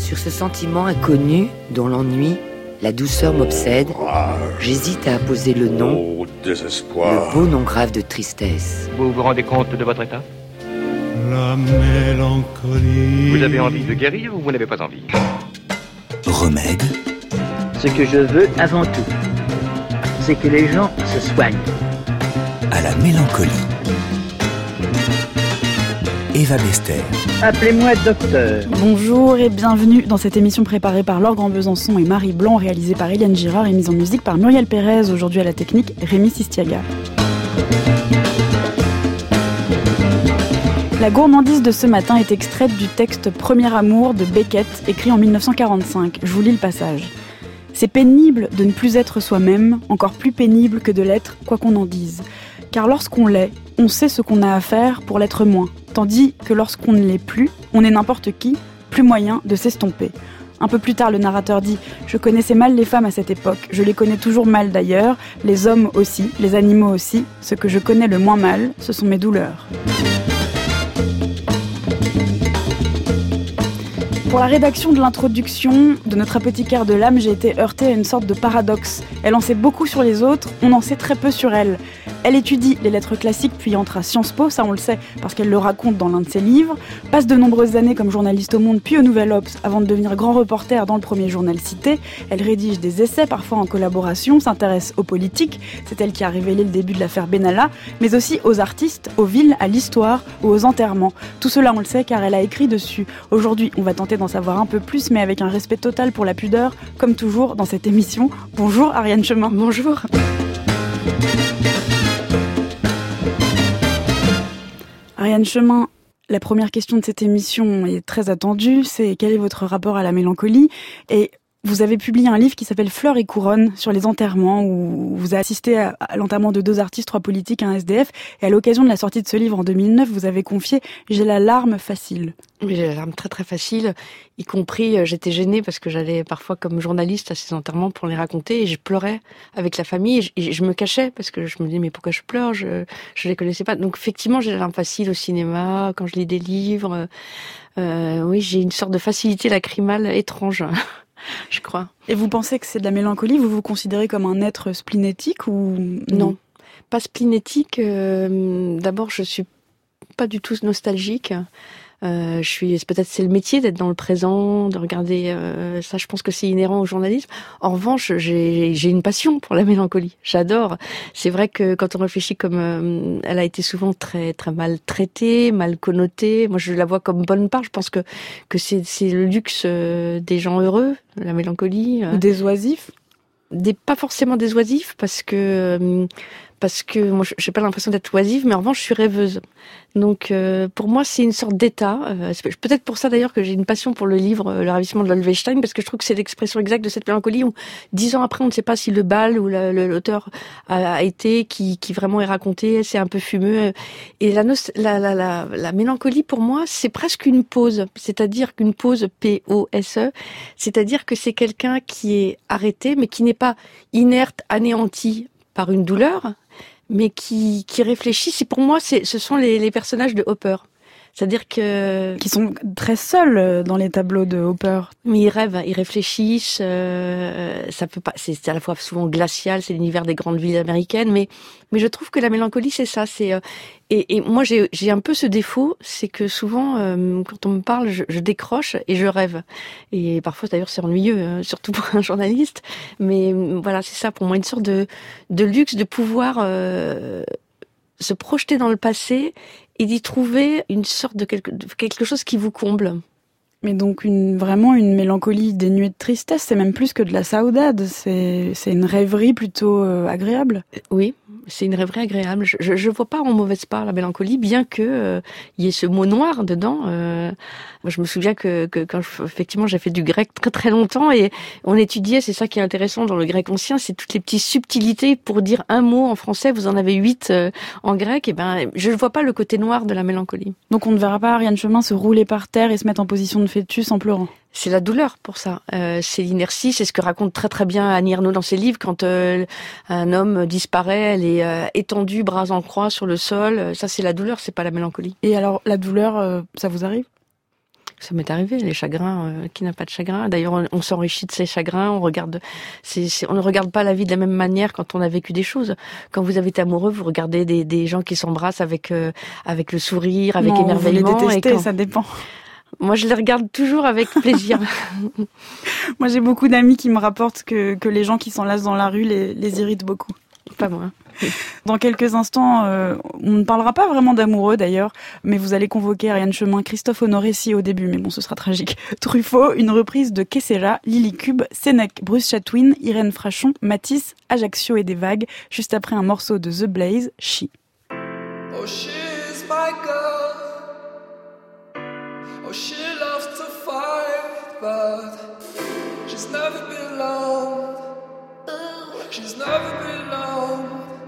Sur ce sentiment inconnu, dont l'ennui, la douceur m'obsède, j'hésite à apposer le nom, le beau nom grave de tristesse. Vous vous rendez compte de votre état ? La mélancolie. Vous avez envie de guérir ou vous n'avez pas envie ? Remède. Ce que je veux avant tout, c'est que les gens se soignent. À la mélancolie. Eva Bester. Appelez-moi docteur. Bonjour et bienvenue dans cette émission préparée par Laure Grand-Besançon et Marie Blanc, réalisée par Eliane Girard et mise en musique par Muriel Pérez. Aujourd'hui à la technique, Rémi Sistiaga. La gourmandise de ce matin est extraite du texte Premier amour de Beckett, écrit en 1945. Je vous lis le passage. C'est pénible de ne plus être soi-même, encore plus pénible que de l'être, quoi qu'on en dise. Car lorsqu'on l'est, on sait ce qu'on a à faire pour l'être moins. Tandis que lorsqu'on ne l'est plus, on est n'importe qui, plus moyen de s'estomper. Un peu plus tard, le narrateur dit « Je connaissais mal les femmes à cette époque, je les connais toujours mal d'ailleurs, les hommes aussi, les animaux aussi. Ce que je connais le moins mal, ce sont mes douleurs. » Pour la rédaction de l'introduction de notre apothicaire de l'âme, j'ai été heurtée à une sorte de paradoxe. Elle en sait beaucoup sur les autres, on en sait très peu sur elle. Elle étudie les lettres classiques puis entre à Sciences Po, ça on le sait parce qu'elle le raconte dans l'un de ses livres, passe de nombreuses années comme journaliste au Monde puis au Nouvel Obs avant de devenir grand reporter dans le premier journal Cité. Elle rédige des essais, parfois en collaboration, s'intéresse aux politiques, c'est elle qui a révélé le début de l'affaire Benalla, mais aussi aux artistes, aux villes, à l'histoire ou aux enterrements. Tout cela on le sait car elle a écrit dessus. Aujourd'hui on va tenter d'en savoir un peu plus mais avec un respect total pour la pudeur, comme toujours dans cette émission. Bonjour Ariane Chemin. Bonjour. Ariane Chemin, la première question de cette émission est très attendue, c'est quel est votre rapport à la mélancolie ? Et vous avez publié un livre qui s'appelle Fleurs et couronnes sur les enterrements où vous avez assisté à l'enterrement de 2 artistes, 3 politiques, un SDF. Et à l'occasion de la sortie de ce livre en 2009, vous avez confié « J'ai la larme facile ». Oui, j'ai la larme très très facile, y compris j'étais gênée parce que j'allais parfois comme journaliste à ces enterrements pour les raconter et je pleurais avec la famille et je me cachais parce que je me disais mais pourquoi je pleure, je les connaissais pas. Donc effectivement j'ai la larme facile au cinéma, quand je lis des livres. Oui, j'ai une sorte de facilité lacrymale étrange. Je crois. Et vous pensez que c'est de la mélancolie ? Vous vous considérez comme un être splénétique ou non, pas splénétique. D'abord, je suis pas du tout nostalgique. C'est le métier d'être dans le présent, de regarder ça. Je pense que c'est inhérent au journalisme. En revanche, j'ai une passion pour la mélancolie. J'adore. C'est vrai que quand on réfléchit comme elle a été souvent très très mal traitée, mal connotée. Moi, je la vois comme bonne part. Je pense que c'est le luxe des gens heureux, la mélancolie. Des oisifs. Pas forcément des oisifs parce que moi j'ai pas l'impression d'être oisive, mais en revanche je suis rêveuse. Donc pour moi c'est une sorte d'état. C'est peut-être pour ça d'ailleurs que j'ai une passion pour le livre Le ravissement de Wolfenstein, parce que je trouve que c'est l'expression exacte de cette mélancolie où 10 ans après on ne sait pas si le bal ou l'auteur a été qui vraiment est raconté, c'est un peu fumeux. Et la mélancolie pour moi c'est presque une pause, c'est-à-dire qu'une pause P-O-S-E, c'est-à-dire que c'est quelqu'un qui est arrêté mais qui n'est pas inerte, anéanti par une douleur, mais qui réfléchit. C'est pour moi, ce sont les personnages de Hopper. C'est-à-dire que... Qui sont très seuls dans les tableaux de Hopper. Mais ils rêvent, ils réfléchissent, ça peut pas, c'est à la fois souvent glacial, c'est l'univers des grandes villes américaines, mais je trouve que la mélancolie, c'est ça, et moi j'ai un peu ce défaut, c'est que souvent, quand on me parle, je décroche et je rêve. Et parfois d'ailleurs c'est ennuyeux, surtout pour un journaliste, mais voilà, c'est ça pour moi, une sorte de luxe de pouvoir se projeter dans le passé et d'y trouver une sorte de quelque chose qui vous comble. Mais donc vraiment une mélancolie dénuée de tristesse, c'est même plus que de la saudade, c'est une rêverie plutôt agréable. Oui, c'est une rêverie agréable. Je vois pas en mauvaise part la mélancolie, bien que y ait ce mot noir dedans. Moi, je me souviens que quand effectivement j'ai fait du grec très très longtemps et on étudiait, c'est ça qui est intéressant dans le grec ancien, c'est toutes les petites subtilités pour dire un mot en français, vous en avez 8 en grec. Et ben, je ne vois pas le côté noir de la mélancolie. Donc on ne verra pas Ariane Chemin se rouler par terre et se mettre en position de fœtus en pleurant. C'est la douleur pour ça. C'est l'inertie, c'est ce que raconte très très bien Annie Ernaux dans ses livres. Quand un homme disparaît, elle est étendue, bras en croix sur le sol. Ça, c'est la douleur, c'est pas la mélancolie. Et alors, la douleur, ça vous arrive ? Ça m'est arrivé, les chagrins, qui n'a pas de chagrin. D'ailleurs, on s'enrichit de ses chagrins, on ne regarde pas la vie de la même manière quand on a vécu des choses. Quand vous avez été amoureux, vous regardez des gens qui s'embrassent avec le sourire, avec émerveillement. Vous les détestez, ça dépend. Moi, je les regarde toujours avec plaisir. Moi, j'ai beaucoup d'amis qui me rapportent que les gens qui s'enlacent dans la rue les irritent beaucoup. Pas moi. Dans quelques instants, on ne parlera pas vraiment d'amoureux d'ailleurs, mais vous allez convoquer Ariane Chemin, Christophe Honoré si au début, mais bon, ce sera tragique. Truffaut, une reprise de Kessera, Lily Cube, Sénèque, Bruce Chatwin, Irène Frachon, Matisse, Ajaccio et des vagues, juste après un morceau de The Blaze, She. Oh, she's my girl. Oh, she loves to fight, but she's never been alone. She's never been alone.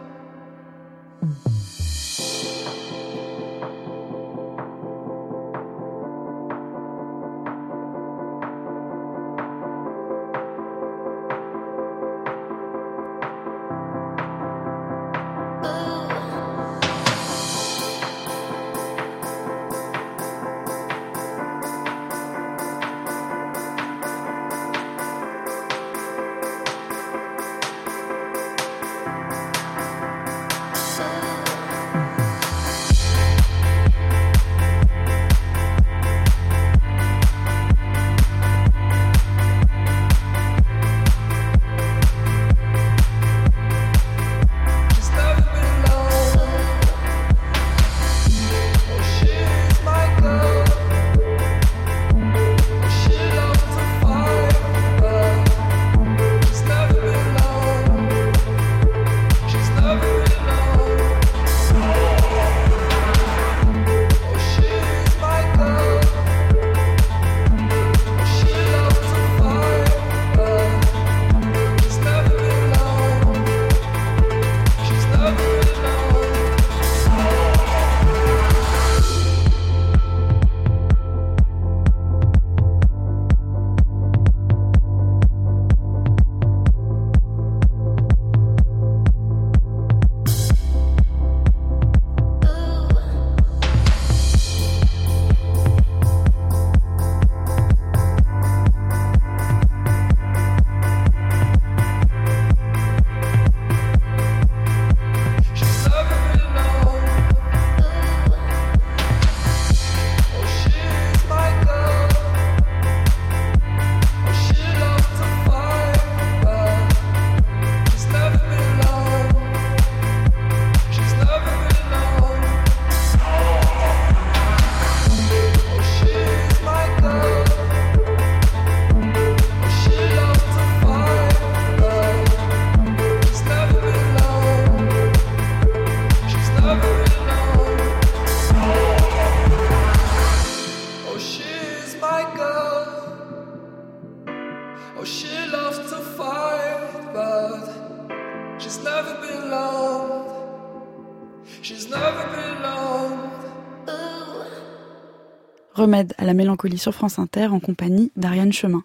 Remède à la mélancolie sur France Inter en compagnie d'Ariane Chemin.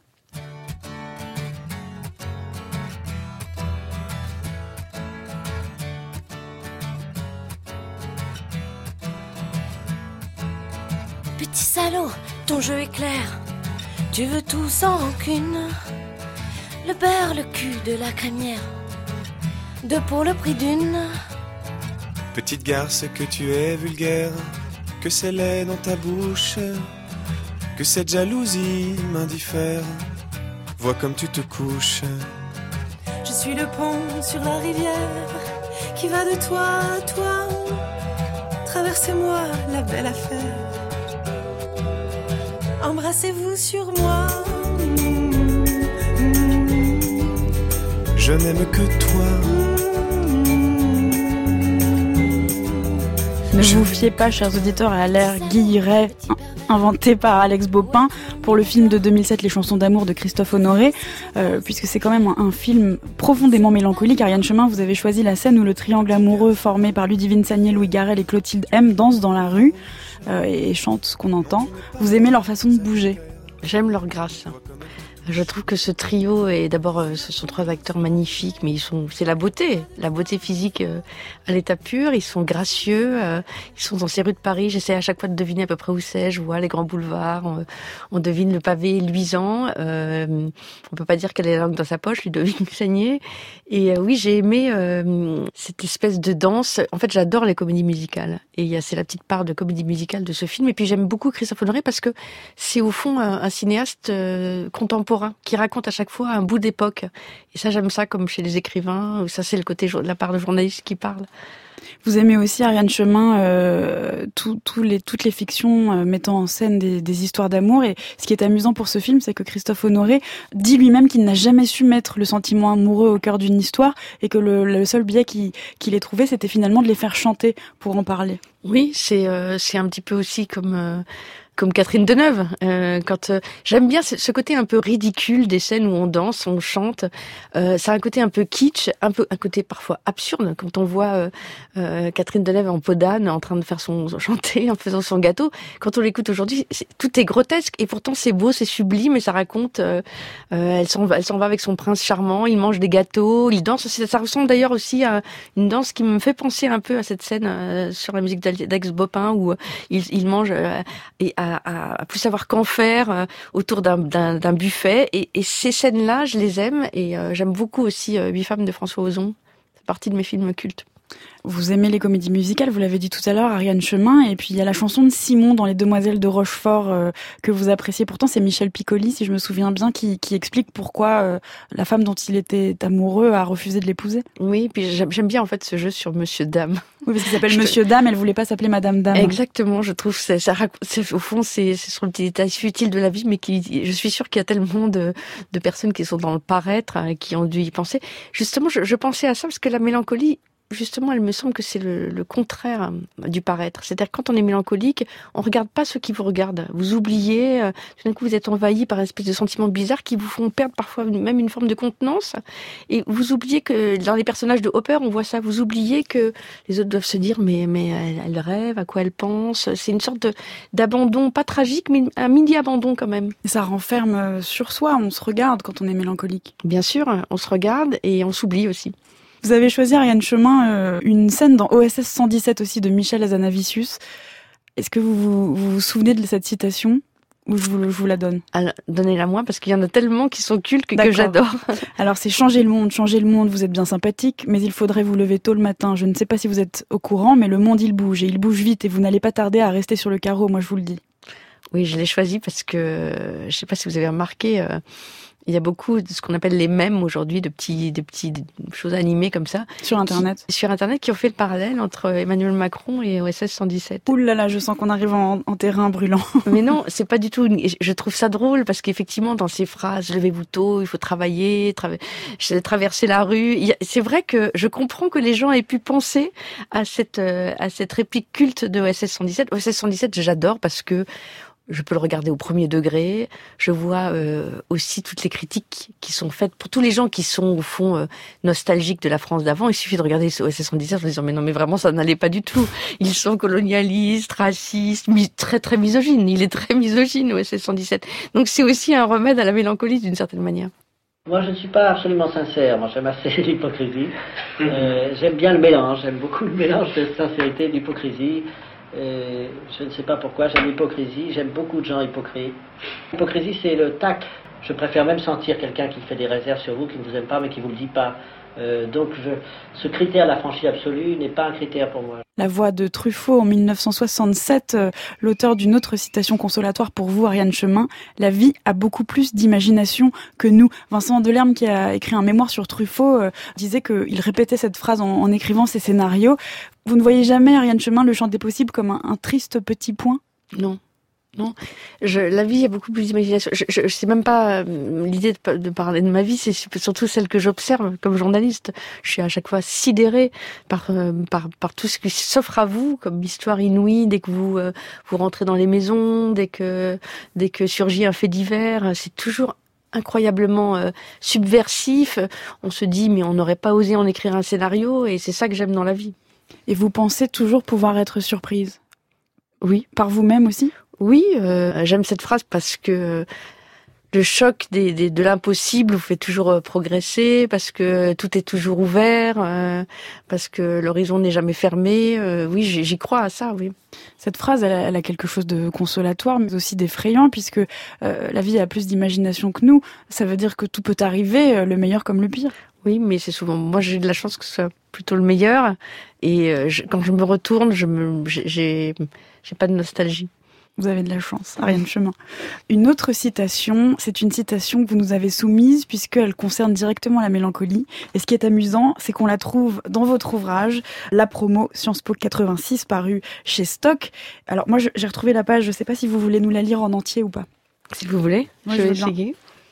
Petit salaud, ton jeu est clair. Tu veux tout sans rancune. Le beurre, le cul de la crémière. Deux pour le prix d'une. Petite garce, que tu es vulgaire. Que c'est laid dans ta bouche. Que cette jalousie m'indiffère. Vois comme tu te couches. Je suis le pont sur la rivière qui va de toi à toi. Traversez-moi la belle affaire. Embrassez-vous sur moi. Je n'aime que toi. Ne vous fiez pas, chers auditeurs, à l'air guilleret inventé par Alex Baupin pour le film de 2007, Les chansons d'amour de Christophe Honoré, puisque c'est quand même un film profondément mélancolique. Ariane Chemin, vous avez choisi la scène où le triangle amoureux formé par Ludivine Sagnier, Louis Garrel et Clotilde M danse dans la rue et chante ce qu'on entend. Vous aimez leur façon de bouger? J'aime leur grâce. Je trouve que ce trio est d'abord, ce sont 3 acteurs magnifiques, mais c'est la beauté physique à l'état pur. Ils sont gracieux, ils sont dans ces rues de Paris. J'essaie à chaque fois de deviner à peu près où c'est. Je vois les grands boulevards, on devine le pavé luisant. On peut pas dire qu'elle a la langue dans sa poche, lui devine saigner. Et oui, j'ai aimé cette espèce de danse. En fait, j'adore les comédies musicales. Et c'est la petite part de comédie musicale de ce film. Et puis j'aime beaucoup Christophe Honoré parce que c'est au fond un cinéaste contemporain qui raconte à chaque fois un bout d'époque. Et ça, j'aime ça, comme chez les écrivains, où ça, c'est le côté de la part de journaliste qui parle. Vous aimez aussi, Ariane Chemin, toutes les fictions mettant en scène des histoires d'amour. Et ce qui est amusant pour ce film, c'est que Christophe Honoré dit lui-même qu'il n'a jamais su mettre le sentiment amoureux au cœur d'une histoire et que le seul biais qu'il ait trouvé, c'était finalement de les faire chanter pour en parler. Oui, c'est un petit peu aussi comme Catherine Deneuve, quand j'aime bien ce côté un peu ridicule des scènes où on danse, on chante. Ça a un côté un peu kitsch, un côté parfois absurde quand on voit Catherine Deneuve en peau d'âne en train de faire chanter en faisant son gâteau. Quand on l'écoute aujourd'hui, tout est grotesque et pourtant c'est beau, c'est sublime et ça raconte. Elle s'en va avec son prince charmant, il mange des gâteaux, il danse. Ça ressemble d'ailleurs aussi à une danse qui me fait penser un peu à cette scène sur la musique d'Alex Bopin où il mange et à plus savoir qu'en faire autour d'un buffet. Et ces scènes-là, je les aime. Et j'aime beaucoup aussi 8 femmes de François Ozon. C'est partie de mes films cultes. Vous aimez les comédies musicales, vous l'avez dit tout à l'heure, Ariane Chemin, et puis il y a la chanson de Simon dans Les Demoiselles de Rochefort que vous appréciez. Pourtant, c'est Michel Piccoli, si je me souviens bien, qui explique pourquoi la femme dont il était amoureux a refusé de l'épouser. Oui, puis j'aime bien en fait ce jeu sur Monsieur Dame. Oui, parce qu'il s'appelle Monsieur Dame, elle voulait pas s'appeler Madame Dame. Exactement, je trouve au fond c'est sur le petit détail futile de la vie, mais je suis sûre qu'il y a tellement de personnes qui sont dans le paraître, qui ont dû y penser. Justement, je pensais à ça parce que la mélancolie, justement, elle me semble que c'est le contraire du paraître. C'est-à-dire que quand on est mélancolique, on regarde pas ceux qui vous regardent. Vous oubliez, tout d'un coup vous êtes envahi par une espèce de sentiments bizarres qui vous font perdre parfois même une forme de contenance. Et vous oubliez que dans les personnages de Hopper, on voit ça. Vous oubliez que les autres doivent se dire mais elle rêve, à quoi elle pense. C'est une sorte d'abandon, pas tragique, mais un mini-abandon quand même. Et ça renferme sur soi, on se regarde quand on est mélancolique. Bien sûr, on se regarde et on s'oublie aussi. Vous avez choisi, Ariane Chemin, une scène dans OSS 117 aussi de Michel Hazanavicius. Est-ce que vous vous souvenez de cette citation ou je vous la donne? Alors, donnez-la moi parce qu'il y en a tellement qui sont cultes que j'adore. Alors c'est changer le monde, vous êtes bien sympathique, mais il faudrait vous lever tôt le matin. Je ne sais pas si vous êtes au courant, mais le monde il bouge et il bouge vite et vous n'allez pas tarder à rester sur le carreau, moi je vous le dis. Oui, je l'ai choisi parce que, je ne sais pas si vous avez remarqué, il y a beaucoup de ce qu'on appelle les mèmes aujourd'hui, de petites choses animées comme ça. Sur Internet. Sur Internet, qui ont fait le parallèle entre Emmanuel Macron et OSS 117. Ouh là là, je sens qu'on arrive en terrain brûlant. Mais non, c'est pas du tout. Je trouve ça drôle parce qu'effectivement, dans ces phrases, levez-vous tôt, il faut travailler, traverser la rue. C'est vrai que je comprends que les gens aient pu penser à cette réplique culte de OSS 117. OSS 117, j'adore parce que je peux le regarder au premier degré. Je vois aussi toutes les critiques qui sont faites pour tous les gens qui sont au fond nostalgiques de la France d'avant. Il suffit de regarder ce OSS 117 en disant mais non mais vraiment ça n'allait pas du tout. Ils sont colonialistes, racistes, très très misogynes. Il est très misogyne OSS 117. Donc c'est aussi un remède à la mélancolie d'une certaine manière. Moi, je ne suis pas absolument sincère. Moi, j'aime assez l'hypocrisie. J'aime bien le mélange. J'aime beaucoup le mélange de sincérité et d'hypocrisie. Je ne sais pas pourquoi, j'aime l'hypocrisie, j'aime beaucoup de gens hypocrites. L'hypocrisie, c'est le tact. Je préfère même sentir quelqu'un qui fait des réserves sur vous, qui ne vous aime pas, mais qui ne vous le dit pas. Donc, ce critère, la franchise absolue, n'est pas un critère pour moi. La voix de Truffaut en 1967, l'auteur d'une autre citation consolatoire pour vous, Ariane Chemin. La vie a beaucoup plus d'imagination que nous. Vincent Delerme, qui a écrit un mémoire sur Truffaut, disait qu'il répétait cette phrase en écrivant ses scénarios. Vous ne voyez jamais, Ariane Chemin, le champ des possibles comme un triste petit point? Non. Non, la vie a beaucoup plus d'imagination. Je sais même pas l'idée de parler de ma vie, c'est surtout celle que j'observe comme journaliste. Je suis à chaque fois sidérée par tout ce qui s'offre à vous comme histoire inouïe dès que vous rentrez dans les maisons, dès que surgit un fait divers. C'est toujours incroyablement subversif. On se dit mais on n'aurait pas osé en écrire un scénario et c'est ça que j'aime dans la vie. Et vous pensez toujours pouvoir être surprise? Oui. Par vous-même aussi? Oui, j'aime cette phrase parce que le choc de l'impossible vous fait toujours progresser, parce que tout est toujours ouvert, parce que l'horizon n'est jamais fermé. Oui, j'y crois à ça, oui. Cette phrase, elle a quelque chose de consolatoire, mais aussi d'effrayant, puisque la vie a plus d'imagination que nous. Ça veut dire que tout peut arriver, le meilleur comme le pire. Oui, mais c'est souvent... Moi, j'ai eu de la chance que ce soit plutôt le meilleur. Et quand je me retourne, j'ai pas de nostalgie. Vous avez de la chance, Ariane Chemin. Une autre citation, c'est une citation que vous nous avez soumise puisqu'elle concerne directement la mélancolie. Et ce qui est amusant, c'est qu'on la trouve dans votre ouvrage, La Promo, Sciences Po 86, paru chez Stock. Alors moi, j'ai retrouvé la page, je ne sais pas si vous voulez nous la lire en entier ou pas. Si vous voulez, moi, je vais essayer.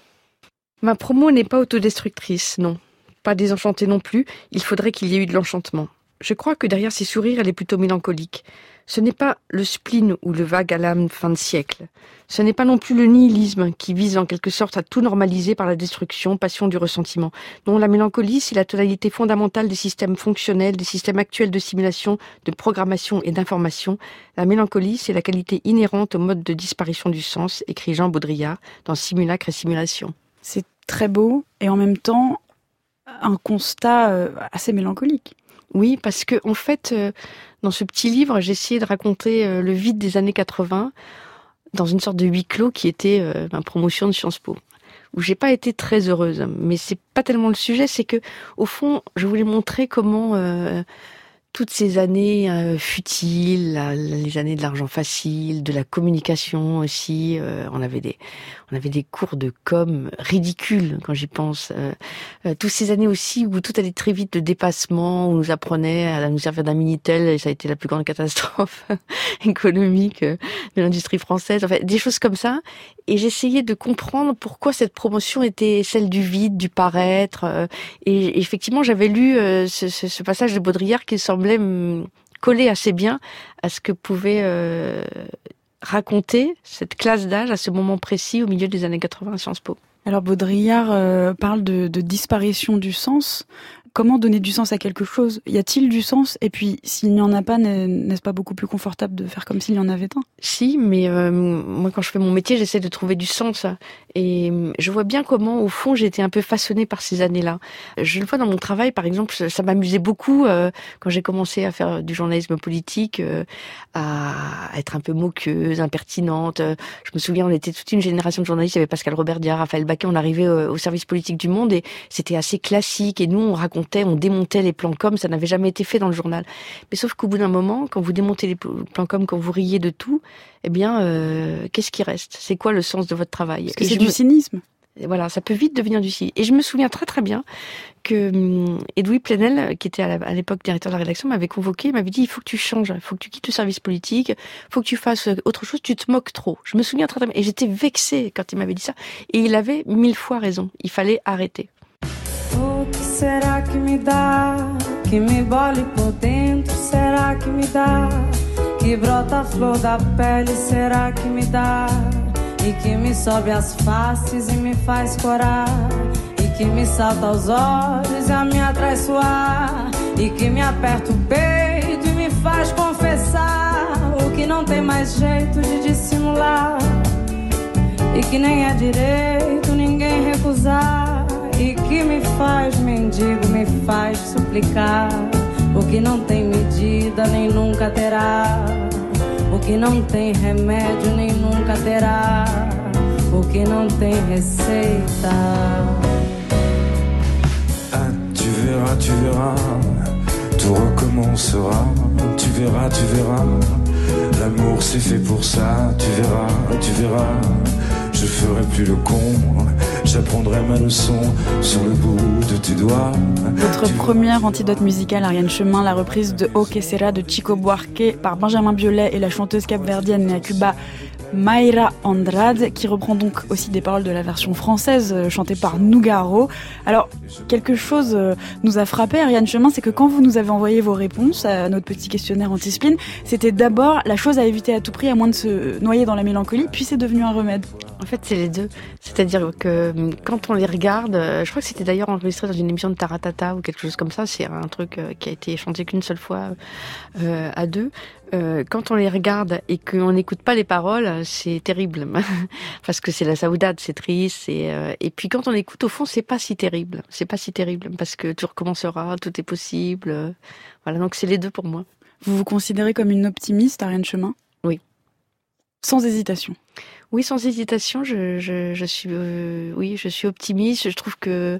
Ma promo n'est pas autodestructrice, non. Pas désenchantée non plus, il faudrait qu'il y ait eu de l'enchantement. Je crois que derrière ces sourires, elle est plutôt mélancolique. Ce n'est pas le spleen ou le vague à l'âme fin de siècle. Ce n'est pas non plus le nihilisme qui vise en quelque sorte à tout normaliser par la destruction, passion du ressentiment. Non, la mélancolie, c'est la tonalité fondamentale des systèmes fonctionnels, des systèmes actuels de simulation, de programmation et d'information. La mélancolie, c'est la qualité inhérente au mode de disparition du sens, écrit Jean Baudrillard dans Simulacre et Simulation. C'est très beau et en même temps un constat assez mélancolique. Oui, parce que en fait, dans ce petit livre, j'ai essayé de raconter le vide des années 80 dans une sorte de huis clos qui était ma promotion de Sciences Po, où j'ai pas été très heureuse. Mais c'est pas tellement le sujet, c'est que au fond, je voulais montrer comment toutes ces années futiles, les années de l'argent facile, de la communication aussi, on avait des cours de com ridicules quand j'y pense. Toutes ces années aussi où tout allait très vite, le dépassement, où on nous apprenait à nous servir d'un Minitel, et ça a été la plus grande catastrophe économique de l'industrie française. Enfin, des choses comme ça. Et j'essayais de comprendre pourquoi cette promotion était celle du vide, du paraître. Et effectivement, j'avais lu ce passage de Baudrillard qui semblait coller assez bien à ce que pouvait raconter cette classe d'âge à ce moment précis au milieu des années 80 à Sciences Po. Alors Baudrillard parle de disparition du sens. Comment donner du sens à quelque chose ? Y a-t-il du sens ? Et puis, s'il n'y en a pas, n'est-ce pas beaucoup plus confortable de faire comme s'il y en avait un ? Si, mais moi, quand je fais mon métier, j'essaie de trouver du sens. Et je vois bien comment, au fond, j'ai été un peu façonnée par ces années-là. Je le vois dans mon travail, par exemple, ça m'amusait beaucoup quand j'ai commencé à faire du journalisme politique, à être un peu moqueuse, impertinente. Je me souviens, on était toute une génération de journalistes, il y avait Pascal Roberdiat, Raphaël Baquet, on arrivait au service politique du Monde et c'était assez classique. Et nous, on démontait les plans com, ça n'avait jamais été fait dans le journal. Mais sauf qu'au bout d'un moment, quand vous démontez les plans com, quand vous riez de tout, eh bien, qu'est-ce qui reste ? C'est quoi le sens de votre travail ? Parce que c'est du cynisme. Et voilà, ça peut vite devenir du cynisme. Et je me souviens très très bien que Edoui Plenel, qui était à l'époque directeur de la rédaction, m'avait convoqué, m'avait dit il faut que tu changes, il faut que tu quittes le service politique, il faut que tu fasses autre chose, tu te moques trop. Je me souviens très très bien. Et j'étais vexée quand il m'avait dit ça. Et il avait 1000 fois raison. Il fallait arrêter. O que será que me dá, que me bole por dentro, será que me dá, que brota a flor da pele, será que me dá, e que me sobe as faces e me faz corar, e que me salta aos olhos e a me atraiçoar, e que me aperta o peito e me faz confessar o que não tem mais jeito de dissimular, e que nem é direito ninguém recusar, e que me faz mendigo, me faz suplicar o que não tem medida nem nunca terá, o que não tem remédio nem nunca terá, o que não tem receita. Ah, tu verras, tout recommencera, tu verras, l'amour c'est fait pour ça, tu verras, je ferai plus le con, j'apprendrai ma leçon sur le bout de tes doigts. Votre première antidote musicale, Ariane Chemin, la reprise de O Que Sera de Chico Buarque par Benjamin Biolay et la chanteuse capverdienne née à Cuba, Mayra Andrade, qui reprend donc aussi des paroles de la version française chantée par Nougaro. Alors, quelque chose nous a frappé, Ariane Chemin, c'est que quand vous nous avez envoyé vos réponses à notre petit questionnaire anti-spleen, c'était d'abord la chose à éviter à tout prix, à moins de se noyer dans la mélancolie, puis c'est devenu un remède. En fait, c'est les deux. C'est-à-dire que quand on les regarde, je crois que c'était d'ailleurs enregistré dans une émission de Taratata ou quelque chose comme ça, c'est un truc qui a été chanté qu'une seule fois à deux. Quand on les regarde et qu'on n'écoute pas les paroles, c'est terrible. Parce que c'est la saoudade, c'est triste. Et puis quand on écoute, au fond, c'est pas si terrible. C'est pas si terrible parce que tu recommenceras, tout est possible. Voilà, donc c'est les deux pour moi. Vous vous considérez comme une optimiste, Ariane Chemin ? Oui. Sans hésitation ? Oui, sans hésitation, je suis optimiste. Je trouve que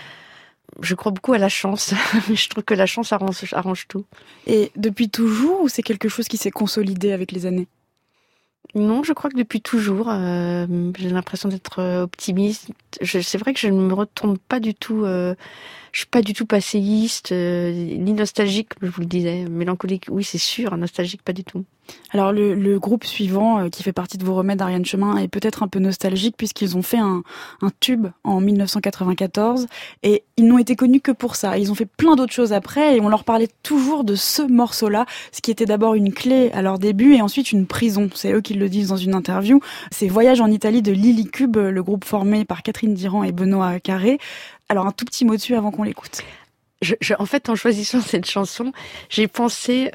je crois beaucoup à la chance. Je trouve que la chance arrange tout. Et depuis toujours, ou c'est quelque chose qui s'est consolidé avec les années ? Non, je crois que depuis toujours, j'ai l'impression d'être optimiste. C'est vrai que je ne me retourne pas du tout. Je suis pas du tout passéiste, ni nostalgique, je vous le disais. Mélancolique, oui, c'est sûr. Nostalgique, pas du tout. Alors le groupe suivant, qui fait partie de vos remèdes, Ariane Chemin, est peut-être un peu nostalgique puisqu'ils ont fait un tube en 1994 et ils n'ont été connus que pour ça. Ils ont fait plein d'autres choses après et on leur parlait toujours de ce morceau-là, ce qui était d'abord une clé à leur début et ensuite une prison. C'est eux qui le disent dans une interview. C'est Voyage en Italie de Lily Cube, le groupe formé par Catherine Diran et Benoît Carré. Alors un tout petit mot dessus avant qu'on l'écoute. En fait, en choisissant cette chanson, j'ai pensé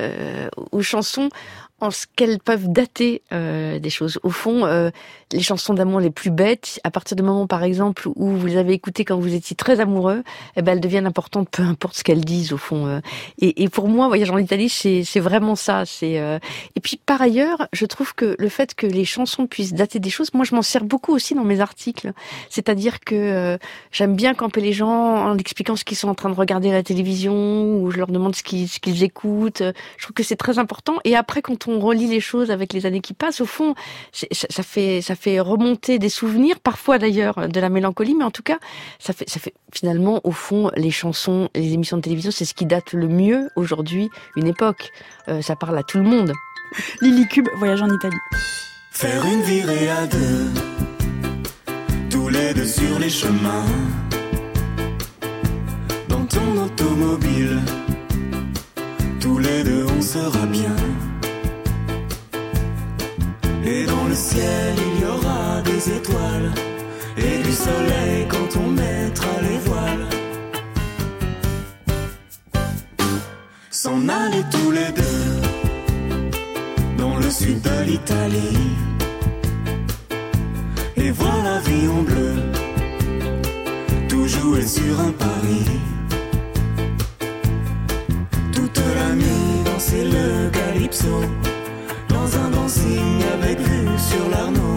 aux chansons en ce qu'elles peuvent dater des choses. Au fond, les chansons d'amour les plus bêtes, à partir du moment, par exemple, où vous les avez écoutées quand vous étiez très amoureux, eh ben elles deviennent importantes, peu importe ce qu'elles disent, au fond. Et pour moi, Voyage en Italie, c'est vraiment ça. Et puis, par ailleurs, je trouve que le fait que les chansons puissent dater des choses, moi, je m'en sers beaucoup aussi dans mes articles. C'est-à-dire que j'aime bien camper les gens en expliquant ce qu'ils sont en train de regarder à la télévision, ou je leur demande ce qu'ils écoutent. Je trouve que c'est très important. Et après, quand on relit les choses avec les années qui passent, au fond, ça fait remonter des souvenirs, parfois d'ailleurs de la mélancolie, mais en tout cas, ça fait finalement, au fond, les chansons, les émissions de télévision, c'est ce qui date le mieux aujourd'hui, une époque. Ça parle à tout le monde. Lily Cube, Voyage en Italie. Faire une virée à deux, tous les deux sur les chemins, dans ton automobile, tous les deux on sera bien. Et dans le ciel il y aura des étoiles et du soleil quand on mettra les voiles. S'en aller tous les deux dans le sud de l'Italie et voir la vie en bleu, tout jouer sur un pari. Toute la nuit danser le calypso dans un dancing avec vue sur l'Arno.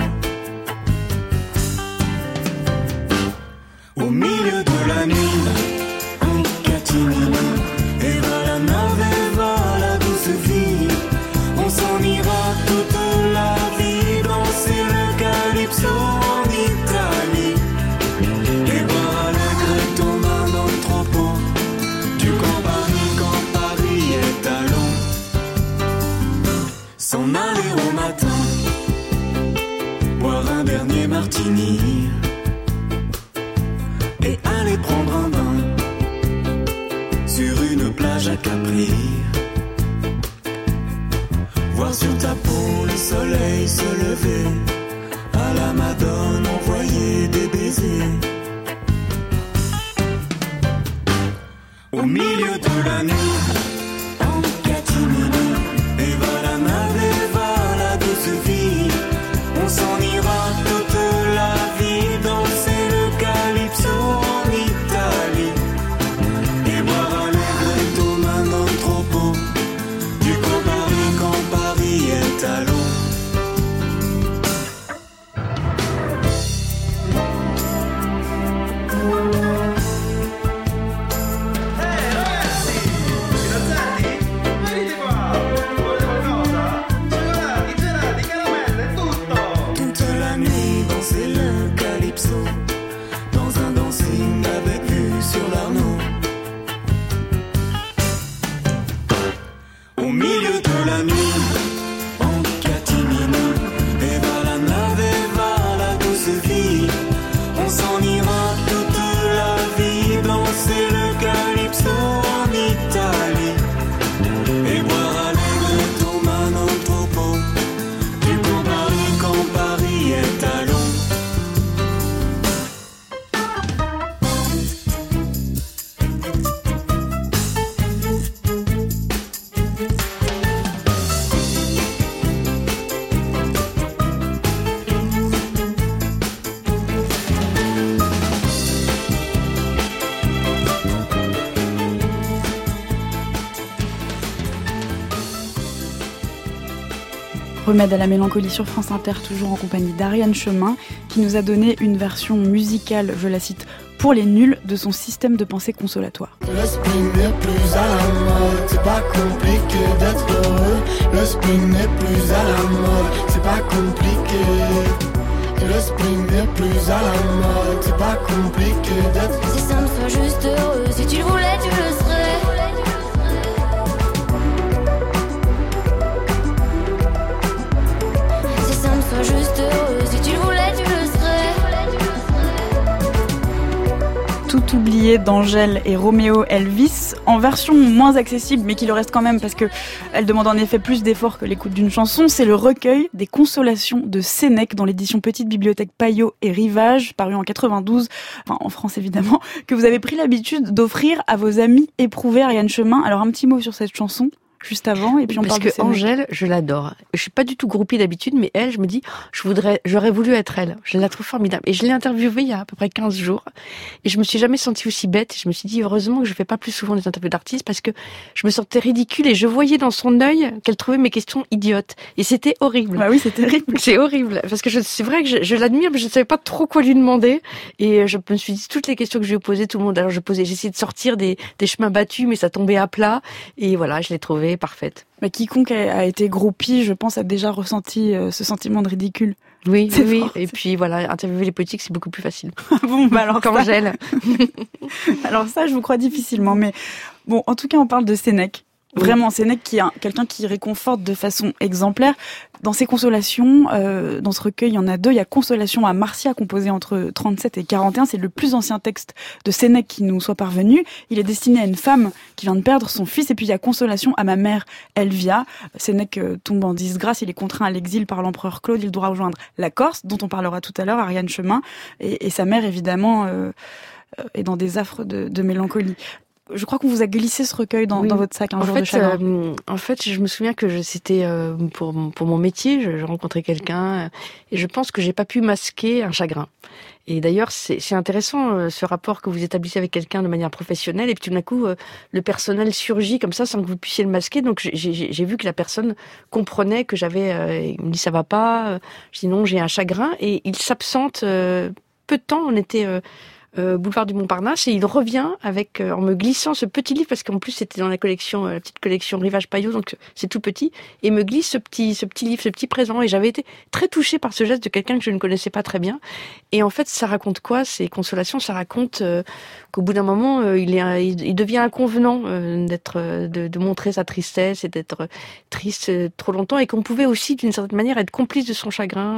Au milieu de la nuit, en catimini, et va la nave, et va la douce vie. On s'en ira toute la vie, danser le calypso en Italie. Et boire à l'agréto main dans le troupeau du Campari quand Paris est à l'eau. S'en aller au matin, boire un dernier martini et aller prendre un bain sur une plage à Capri. Voir sur ta peau le soleil se lever, à la Madone envoyer des baisers. Au milieu de la nuit, en catimini, et va la nave, et va la douce vie. On s'en ira toute la vie, danser le calypso en Italie. Et boire à l'agréto main dans le troupeau du Campari quand Paris est à l'eau. Remède à la mélancolie sur France Inter, toujours en compagnie d'Ariane Chemin, qui nous a donné une version musicale, je la cite, pour les nuls, de son système de pensée consolatoire. Le spleen n'est plus à la mode, c'est pas compliqué d'être heureux. Le spleen n'est plus à la mode, c'est pas compliqué. Le spleen n'est plus à la mode, c'est pas compliqué d'être heureux. Si ça me soit juste heureux, si tu le voulais, tu le serais. Si ça me soit juste heureux, si tu le voulais, tu le serais. Tout oublié d'Angèle et Roméo Elvis, en version moins accessible, mais qui le reste quand même parce que elle demande en effet plus d'efforts que l'écoute d'une chanson. C'est le recueil des consolations de Sénèque dans l'édition Petite Bibliothèque Payot et Rivage, paru en 92, enfin en France évidemment, que vous avez pris l'habitude d'offrir à vos amis éprouvés. Ariane Chemin, alors un petit mot sur cette chanson juste avant, et puis on Parce parle de que Angèle, je l'adore. Je suis pas du tout groupie d'habitude, mais elle, je me dis, j'aurais voulu être elle. Je la trouve formidable. Et je l'ai interviewée il y a à peu près 15 jours. Et je me suis jamais sentie aussi bête. Et je me suis dit, heureusement que je fais pas plus souvent des interviews d'artistes, parce que je me sentais ridicule et je voyais dans son œil qu'elle trouvait mes questions idiotes. Et c'était horrible. Bah oui, c'est terrible. C'est horrible. Parce que c'est vrai que je l'admire, mais je ne savais pas trop quoi lui demander. Et je me suis dit, toutes les questions que je lui ai posées, tout le monde, alors j'essayais de sortir des chemins battus, mais ça tombait à plat. Et voilà, je l'ai trouvée parfaite. Bah, quiconque a été groupie, je pense, a déjà ressenti ce sentiment de ridicule. Oui, c'est oui. fort. Et puis voilà, interviewer les politiques, c'est beaucoup plus facile. Bon, bah alors qu'Angèle. Alors ça, je vous crois difficilement. Mais bon, en tout cas, on parle de Sénèque. Vraiment, Sénèque qui est quelqu'un qui réconforte de façon exemplaire. Dans ses consolations, dans ce recueil, il y en a deux. Il y a Consolation à Marcia, composé entre 37 et 41. C'est le plus ancien texte de Sénèque qui nous soit parvenu. Il est destiné à une femme qui vient de perdre son fils. Et puis il y a Consolation à ma mère, Elvia. Sénèque tombe en disgrâce. Il est contraint à l'exil par l'empereur Claude. Il doit rejoindre la Corse, dont on parlera tout à l'heure, Ariane Chemin. Et sa mère, évidemment, est dans des affres de mélancolie. Je crois qu'on vous a glissé ce recueil dans votre sac un jour de chagrin. En fait, je me souviens que c'était pour mon métier, je rencontrais quelqu'un et je pense que j'ai pas pu masquer un chagrin. Et d'ailleurs, c'est intéressant ce rapport que vous établissez avec quelqu'un de manière professionnelle et puis tout d'un coup, le personnel surgit comme ça sans que vous puissiez le masquer. Donc j'ai vu que la personne comprenait que j'avais... il me dit ça va pas, je dis non, j'ai un chagrin et il s'absente peu de temps. On était... boulevard du Montparnasse, et il revient avec en me glissant ce petit livre, parce qu'en plus c'était dans la collection, la petite collection Rivage Payot, donc c'est tout petit, et me glisse ce petit livre, ce petit présent, et j'avais été très touchée par ce geste de quelqu'un que je ne connaissais pas très bien. Et en fait, ça raconte quoi, ces consolations? Ça raconte qu'au bout d'un moment, il devient inconvenant de montrer sa tristesse et d'être triste trop longtemps, et qu'on pouvait aussi d'une certaine manière être complice de son chagrin,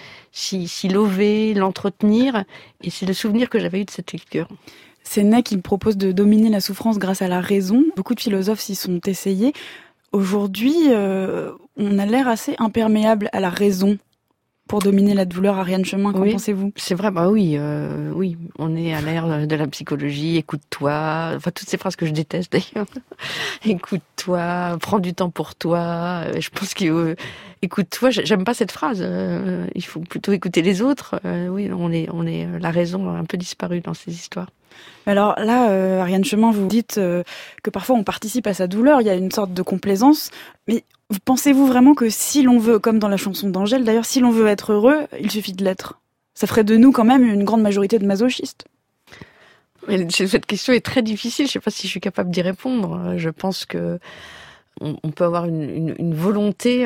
s'y lever, l'entretenir. Et c'est le souvenir que j'avais eu de cette lecture. Sénèque, il propose de dominer la souffrance grâce à la raison. Beaucoup de philosophes s'y sont essayés. Aujourd'hui, on a l'air assez imperméable à la raison pour dominer la douleur. Ariane Chemin, qu'en pensez-vous? C'est vrai, oui, on est à l'ère de la psychologie, écoute-toi, enfin toutes ces phrases que je déteste d'ailleurs. Écoute-toi, prends du temps pour toi. Je pense que écoute-toi, j'aime pas cette phrase. Il faut plutôt écouter les autres. Oui, on est la raison a un peu disparu dans ces histoires. Alors là, Ariane Chemin, vous dites que parfois on participe à sa douleur, il y a une sorte de complaisance, mais pensez-vous vraiment que si l'on veut, comme dans la chanson d'Angèle d'ailleurs, si l'on veut être heureux, il suffit de l'être? Ça ferait de nous quand même une grande majorité de masochistes. Cette question est très difficile, je ne sais pas si je suis capable d'y répondre. Je pense que on peut avoir une volonté...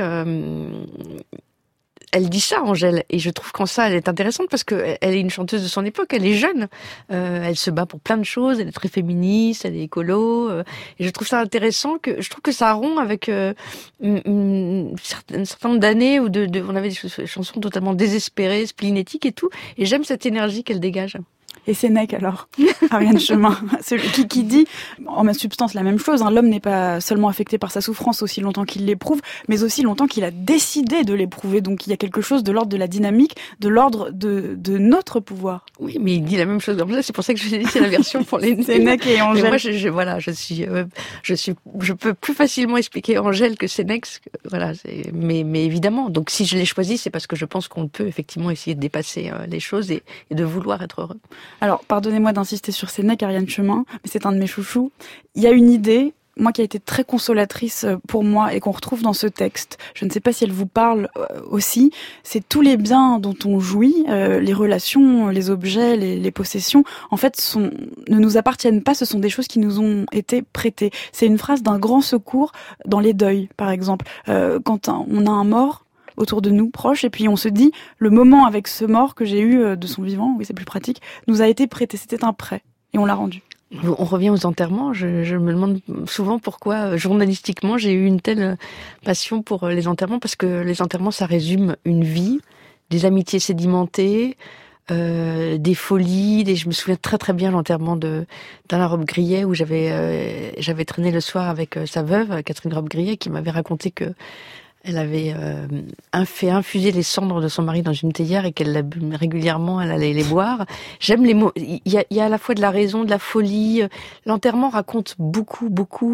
Elle dit ça, Angèle, et je trouve qu'en ça, elle est intéressante parce que elle est une chanteuse de son époque, elle est jeune, elle se bat pour plein de choses, elle est très féministe, elle est écolo, et je trouve ça intéressant je trouve que ça rompt avec un certain nombre d'années où on avait des chansons totalement désespérées, splénétiques et tout, et j'aime cette énergie qu'elle dégage. Et Sénèque alors, Ariane Chemin, celui qui dit en ma substance la même chose, l'homme n'est pas seulement affecté par sa souffrance aussi longtemps qu'il l'éprouve, mais aussi longtemps qu'il a décidé de l'éprouver. Donc il y a quelque chose de l'ordre de la dynamique, de l'ordre de notre pouvoir. Oui, mais il dit la même chose d'Angèle, c'est pour ça que je vous ai dit c'est la version pour les Sénèque et Angèle. Mais moi je peux plus facilement expliquer Angèle que Sénèque, voilà, mais évidemment. Donc si je l'ai choisi, c'est parce que je pense qu'on peut effectivement essayer de dépasser les choses et de vouloir être heureux. Alors, pardonnez-moi d'insister sur Sénèque, Ariane Chemin, mais c'est un de mes chouchous. Il y a une idée, moi qui a été très consolatrice pour moi et qu'on retrouve dans ce texte, je ne sais pas si elle vous parle aussi, c'est tous les biens dont on jouit, les relations, les objets, les possessions, en fait, ne nous appartiennent pas, ce sont des choses qui nous ont été prêtées. C'est une phrase d'un grand secours dans les deuils, par exemple. Quand on a un mort autour de nous, proche, et puis on se dit, le moment avec ce mort que j'ai eu de son vivant, oui c'est plus pratique, nous a été prêté, c'était un prêt, et on l'a rendu. On revient aux enterrements, je me demande souvent pourquoi, journalistiquement, j'ai eu une telle passion pour les enterrements, parce que les enterrements, ça résume une vie, des amitiés sédimentées, des folies, je me souviens très très bien l'enterrement d'Alain Robbe-Grillet, où j'avais traîné le soir avec sa veuve, Catherine Robbe-Grillet, qui m'avait raconté que elle avait fait infuser les cendres de son mari dans une théière et qu'elle régulièrement, elle allait les boire. J'aime les mots. Il y a à la fois de la raison, de la folie. L'enterrement raconte beaucoup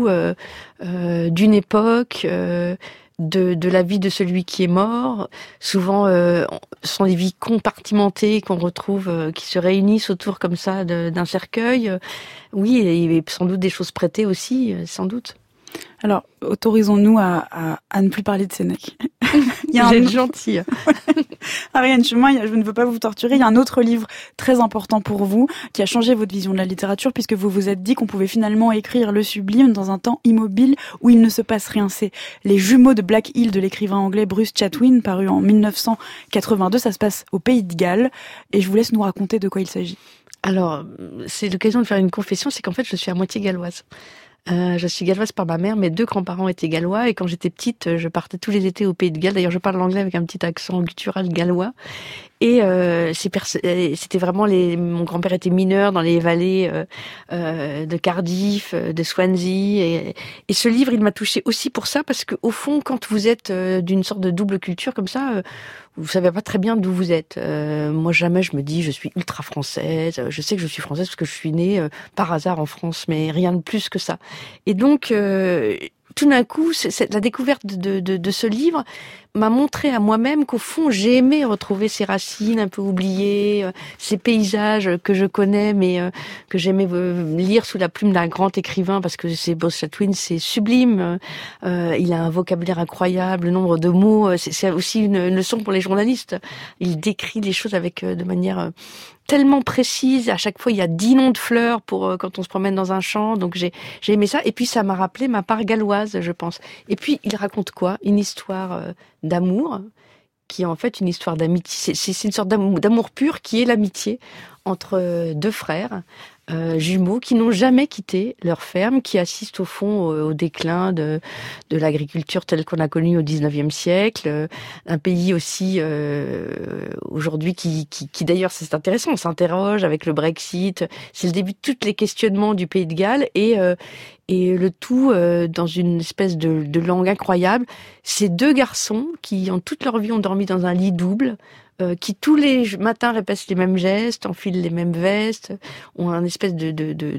d'une époque, de la vie de celui qui est mort. Souvent, ce sont des vies compartimentées qu'on retrouve, qui se réunissent autour comme ça d'un cercueil. Oui, et sans doute des choses prêtées aussi, sans doute. Alors, autorisons-nous à ne plus parler de Sénèque. Vous êtes gentille. Ariane Chemin, je ne veux pas vous torturer. Il y a un autre livre très important pour vous qui a changé votre vision de la littérature puisque vous vous êtes dit qu'on pouvait finalement écrire le sublime dans un temps immobile où il ne se passe rien. C'est Les Jumeaux de Black Hill de l'écrivain anglais Bruce Chatwin, paru en 1982. Ça se passe au Pays de Galles et je vous laisse nous raconter de quoi il s'agit. Alors, c'est l'occasion de faire une confession, c'est qu'en fait, je suis à moitié galloise. Je suis galloise par ma mère, mes 2 grands-parents étaient gallois et quand j'étais petite, je partais tous les étés au Pays de Galles. D'ailleurs, je parle l'anglais avec un petit accent guttural gallois. Et c'était vraiment mon grand-père était mineur dans les vallées de Cardiff, de Swansea. Et ce livre, il m'a touchée aussi pour ça parce que au fond, quand vous êtes d'une sorte de double culture comme ça, vous savez pas très bien d'où vous êtes. Moi, jamais je me dis je suis ultra française. Je sais que je suis française parce que je suis née par hasard en France, mais rien de plus que ça. Et donc, tout d'un coup, la découverte de ce livre m'a montré à moi-même qu'au fond, j'ai aimé retrouver ces racines un peu oubliées, ces paysages que je connais, mais que j'aimais lire sous la plume d'un grand écrivain, parce que c'est Bruce Chatwin, c'est sublime. Il a un vocabulaire incroyable, le nombre de mots. C'est aussi une leçon pour les journalistes. Il décrit les choses de manière tellement précise. À chaque fois, il y a 10 noms de fleurs pour quand on se promène dans un champ. Donc j'ai aimé ça. Et puis ça m'a rappelé ma part galloise, je pense. Et puis il raconte quoi ? Une histoire d'amour, qui est en fait une histoire d'amitié. C'est une sorte d'amour pur qui est l'amitié entre 2 frères jumeaux qui n'ont jamais quitté leur ferme, qui assistent au fond au déclin de l'agriculture telle qu'on a connue au 19e siècle. Un pays aussi aujourd'hui qui d'ailleurs, c'est intéressant, on s'interroge avec le Brexit. C'est le début de tous les questionnements du Pays de Galles et le tout dans une espèce de langue incroyable. Ces 2 garçons qui, en toute leur vie, ont dormi dans un lit double, qui tous les matins répètent les mêmes gestes, enfilent les mêmes vestes, ont une espèce de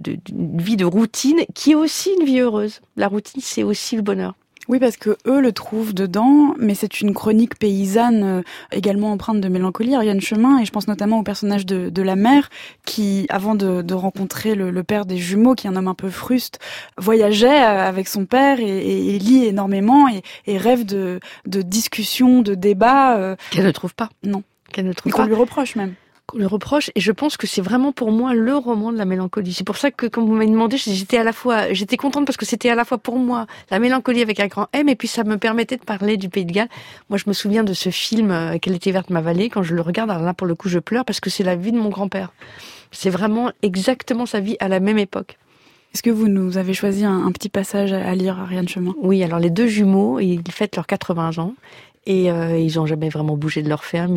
vie de routine, qui est aussi une vie heureuse. La routine, c'est aussi le bonheur. Oui, parce que eux le trouvent dedans, mais c'est une chronique paysanne également empreinte de mélancolie, Ariane Chemin, et je pense notamment au personnage de la mère qui, avant de rencontrer le père des jumeaux, qui est un homme un peu fruste, voyageait avec son père et lit énormément et rêve de discussions, de débats. Qu'elle ne trouve pas. Non. Qu'elle ne trouve et qu'on lui reproche même. Qu'on lui reproche, et je pense que c'est vraiment pour moi le roman de la mélancolie. C'est pour ça que quand vous m'avez demandé, j'étais contente parce que c'était à la fois pour moi la mélancolie avec un grand M, et puis ça me permettait de parler du Pays de Galles. Moi, je me souviens de ce film Qu'elle était verte ma vallée, quand je le regarde, alors là pour le coup je pleure parce que c'est la vie de mon grand-père. C'est vraiment exactement sa vie à la même époque. Est-ce que vous nous avez choisi un petit passage à lire, Ariane Chemin ? Oui, alors les 2 jumeaux, ils fêtent leurs 80 ans. Et ils n'ont jamais vraiment bougé de leur ferme.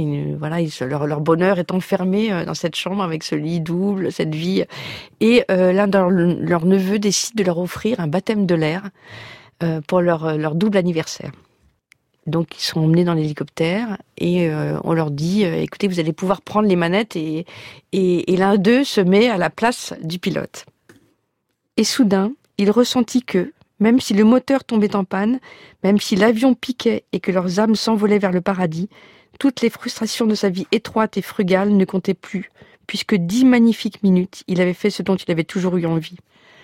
Leur bonheur est enfermé dans cette chambre avec ce lit double, cette vie. Et l'un de leurs neveux décide de leur offrir un baptême de l'air pour leur double anniversaire. Donc ils sont emmenés dans l'hélicoptère et on leur dit écoutez, vous allez pouvoir prendre les manettes et l'un d'eux se met à la place du pilote. Et soudain, il ressentit que, même si le moteur tombait en panne, même si l'avion piquait et que leurs âmes s'envolaient vers le paradis, toutes les frustrations de sa vie étroite et frugale ne comptaient plus, puisque 10 magnifiques minutes, il avait fait ce dont il avait toujours eu envie.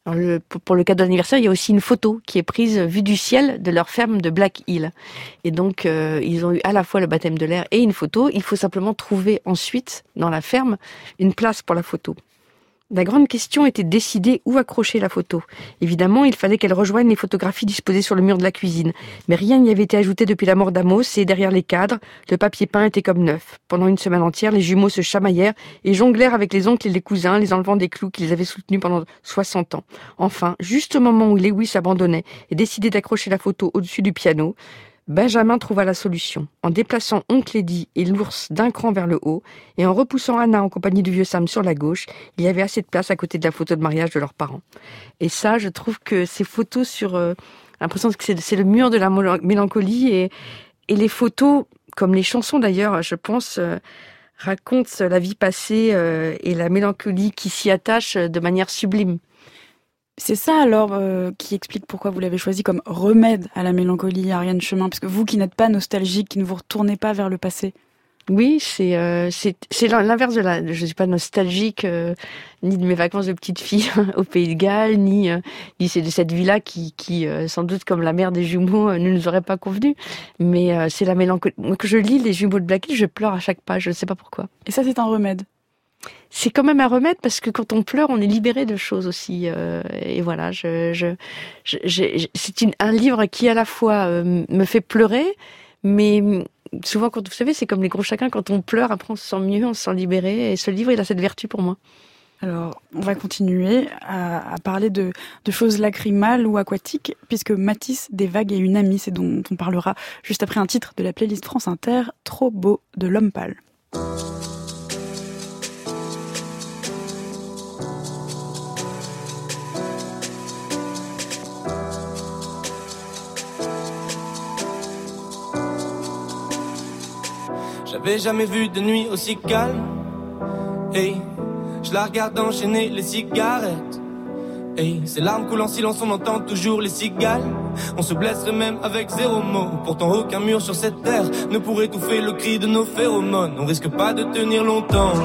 Alors pour le cadeau d'anniversaire, il y a aussi une photo qui est prise vue du ciel de leur ferme de Black Hill. Et donc, ils ont eu à la fois le baptême de l'air et une photo. Il faut simplement trouver ensuite, dans la ferme, une place pour la photo. La grande question était de décider où accrocher la photo. Évidemment, il fallait qu'elle rejoigne les photographies disposées sur le mur de la cuisine. Mais rien n'y avait été ajouté depuis la mort d'Amos et derrière les cadres, le papier peint était comme neuf. Pendant une semaine entière, les jumeaux se chamaillèrent et jonglèrent avec les oncles et les cousins, les enlevant des clous qu'ils avaient soutenus pendant 60 ans. Enfin, juste au moment où Lewis abandonnait et décidait d'accrocher la photo au-dessus du piano, Benjamin trouva la solution, en déplaçant oncle Eddie et l'ours d'un cran vers le haut, et en repoussant Anna en compagnie du vieux Sam sur la gauche, il y avait assez de place à côté de la photo de mariage de leurs parents. Et ça, je trouve que ces photos sur... l'impression que c'est le mur de la mélancolie, et les photos, comme les chansons d'ailleurs, je pense, racontent la vie passée et la mélancolie qui s'y attache de manière sublime. C'est ça alors qui explique pourquoi vous l'avez choisi comme remède à la mélancolie, Ariane Chemin, parce que vous qui n'êtes pas nostalgique, qui ne vous retournez pas vers le passé. Oui, c'est l'inverse de je suis pas nostalgique ni de mes vacances de petite fille au Pays de Galles, ni c'est de cette vie-là qui sans doute comme la mère des jumeaux ne nous aurait pas convenu. Mais c'est la mélancolie. Moi, que je lis les jumeaux de Black Hill, je pleure à chaque page. Je ne sais pas pourquoi. Et ça, c'est un remède. C'est quand même un remède parce que quand on pleure, on est libéré de choses aussi. Et voilà, c'est un livre qui à la fois me fait pleurer, mais souvent, vous savez, c'est comme les gros chacun, quand on pleure, après on se sent mieux, on se sent libéré. Et ce livre, il a cette vertu pour moi. Alors, on va continuer à parler de choses lacrymales ou aquatiques, puisque Matisse, des vagues et une amie, c'est dont on parlera juste après un titre de la playlist France Inter, Trop beau de L'Homme Pâle. J'avais jamais vu de nuit aussi calme. Hey, je la regarde enchaîner les cigarettes. Hey, ces larmes coulent en silence, on entend toujours les cigales. On se blesserait même avec zéro mot. Pourtant aucun mur sur cette terre ne pourrait étouffer le cri de nos phéromones. On risque pas de tenir longtemps.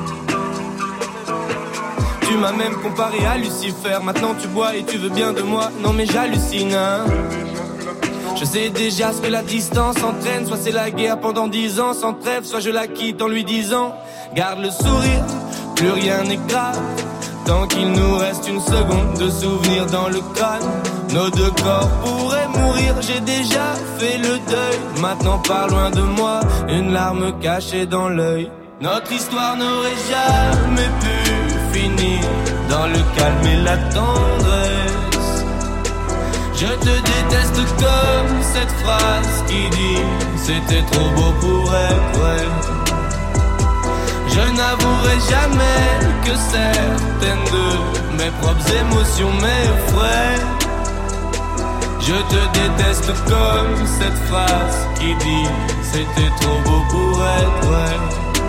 Tu m'as même comparé à Lucifer. Maintenant tu bois et tu veux bien de moi. Non mais j'hallucine, hein. Je sais déjà ce que la distance entraîne. Soit c'est la guerre pendant 10 ans sans trêve, soit je la quitte en lui disant garde le sourire, plus rien n'est grave. Tant qu'il nous reste une seconde de souvenir dans le crâne, nos deux corps pourraient mourir. J'ai déjà fait le deuil, maintenant pars loin de moi, une larme cachée dans l'œil. Notre histoire n'aurait jamais pu finir dans le calme et la tendresse. Je te déteste comme cette phrase qui dit c'était trop beau pour être vrai. Je n'avouerai jamais que certaines de mes propres émotions m'effraient. Je te déteste comme cette phrase qui dit c'était trop beau pour être vrai.